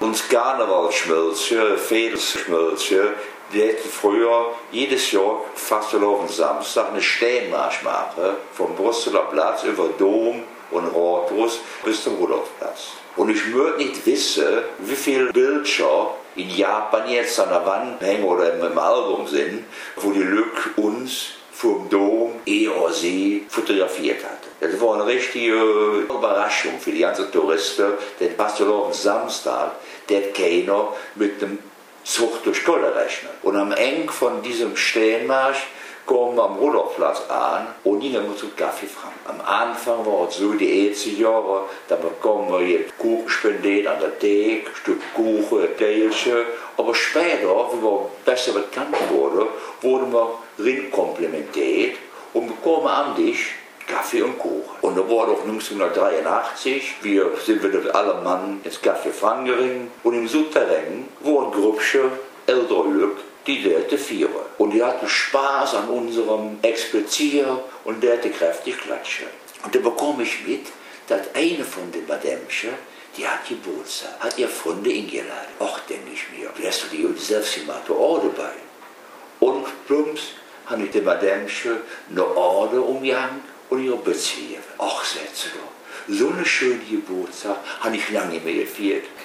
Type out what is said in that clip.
Und das Karnevalschmilzchen, Federschmilzchen, die hätten früher jedes Jahr fast auf Samstag eine Stehmarsch machen, vom Brüsseler Platz über Dom und Rathaus bis zum Rudolfplatz. Und ich würde nicht wissen, wie viele Bilder in Japan jetzt an der Wand hängen oder im Album sind, wo die Leute uns vom Dom sie fotografiert hatte. Das war eine richtige Überraschung für die ganzen Touristen, denn Pastor Samstag, der hat keiner mit dem Zug durch Kolle rechnen. Und am Ende von diesem Stehmarsch kommen wir am Rudolfplatz an und gingen wir zum Kaffee fragen. Am Anfang war es so, die ersten Jahre, da bekommen wir jetzt Kuchen spendiert an der Theke, ein Stück Kuchen, ein Teilchen. Aber später, wie wir besser bekannt wurden, wurden wir komplimentiert und bekommen am Tisch Kaffee und Kuchen. Und da war doch 1983, sind wir alle Mann ins Café Frangering und im Souterrain war ein Grüppchen ältere Leute, die dort feiern. Und die hatten Spaß an unserem Explizieren und der hatte kräftig klatschen. Und da bekomme ich mit, dass eine von den Mademchen, die hat Geburtstag, hat ihr Freunde eingeladen. Ach, denke ich mir, wärst du die selbst gemacht, auch dabei. Und plumps habe ich den Mademchen eine Orde umgehangen und ihre Beziehung. Ach, sagt sie doch, so eine schöne Geburtstag habe ich lange nicht mehr gefeiert.